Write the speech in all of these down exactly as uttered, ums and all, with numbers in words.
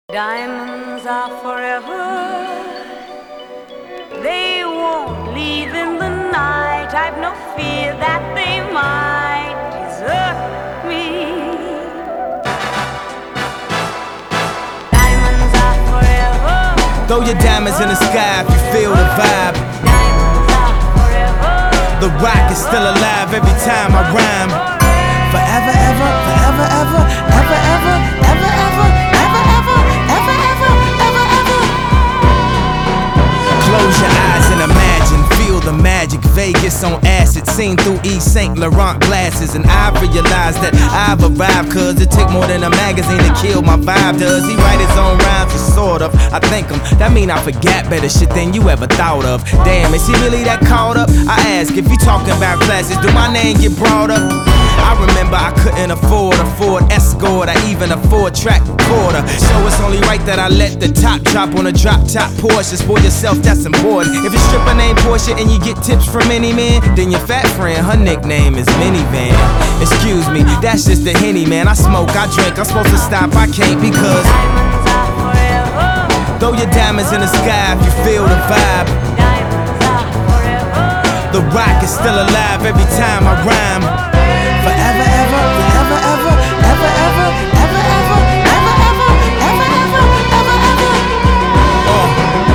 Diamonds are forever. They won't leave in the night. I've no fear that they might desert me. Diamonds are forever. Throw your diamonds in the sky if you feel the vibe. Diamonds are forever. The rock is still alive every time I rhyme. Forever, ever, forever, ever, ever, ever, ever, ever, ever, ever, ever, ever, ever, ever. Close your eyes and imagine, feel the magic. Vegas on acid, seen through Yves Saint Laurent glasses. And I realized that I've arrived, cause it take more than a magazine to kill my vibe. Does he write his own rhymes? Sort of, I think him. That mean I forgot better shit than you ever thought of. Damn, is he really that caught up? I ask, if you talking about classes, do my name get brought up? I remember I couldn't afford a Ford Escort or even a four-track recorder. So it's only right that I let the top drop on a drop-top Porsche. Spoil yourself, that's important. If your stripper named Portia and you get tips from any man, then your fat friend, her nickname is Minivan. Excuse me, that's just the Henny, man. I smoke, I drink, I'm supposed to stop, I can't because Diamonds are forever. throw your diamonds in the sky if you feel the vibe. Diamonds are forever. The rock is still alive every time I rhyme. Forever, ever, forever, ever, ever, ever, ever, ever, ever, ever, ever, ever, ever, ever. Uh.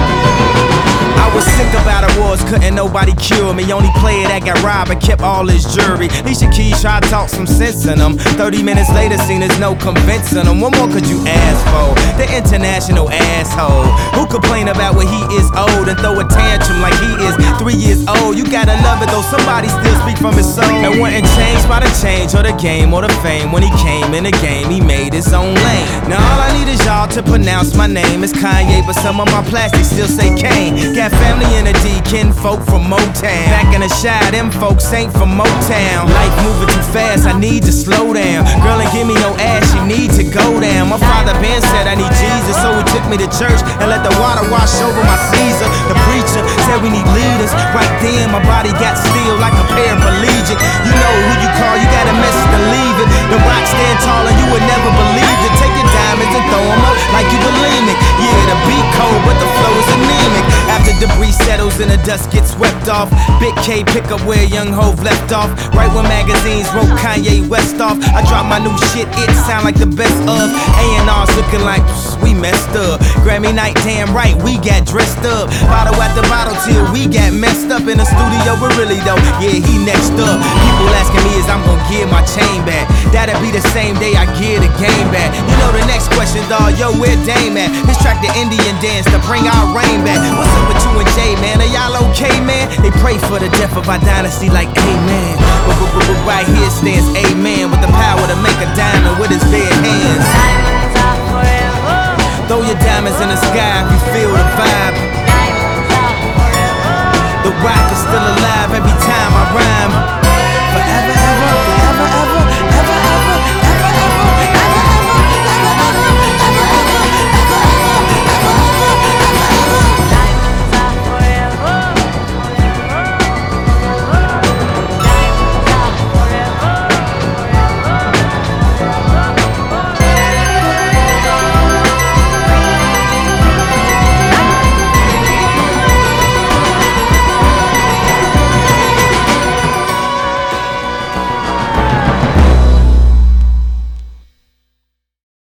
I was sick about awards, couldn't nobody cure me. Only player that got robbed and kept all his jewelry. Alicia Keys tried to talk some sense in them. Thirty minutes later, seen there's no convincing them. What more could you ask for? The international asshole who complain about when he is old and throw a tantrum like he is three years old. You gotta love it though, somebody still speak from his soul. And wasn't changed by the change or the game or the fame. When he came in the game, he made his own lane. Now all I need is y'all to pronounce my name. It's Kanye, but some of my plastics still say Kane. Got family in the D, kin folk from Motown. Back in the shy, them folks ain't from Motown. Life moving too fast, I need to slow down. Girl ain't give me no ass, she need to go down. My father Ben said I need Jesus, so he took me to church and let the water wash over my Caesar. The preacher said we need leaders. Right then, my body got still like a paraplegic. You know who you call, you got a message to leave it. The rock stand tall and you would never believe it. Take your diamonds and throw them up like you bulimic. Yeah, the beat cold, but the flow is anemic. After debris settles and the dust gets swept off, Big K pick up where Young Hov left off. Right when magazines wrote Kanye West off, I drop my new shit, it sound like the best of. A and R's looking like we messed up. Grammy night, damn right, we got dressed up. Bottle after bottle till we got messed up in the studio, but really though, yeah, he next up. People asking me is I'm gonna give my chain back. That'll be the same day I give the game back. You know the next question, dawg, yo, where Dame at? This track the Indian dance to bring our rain back. What's up with you and Jay, man? Are y'all okay, man? They pray for the death of our dynasty like amen. But, but, but, but right here stands amen with the power to make a diamond with his bare hands.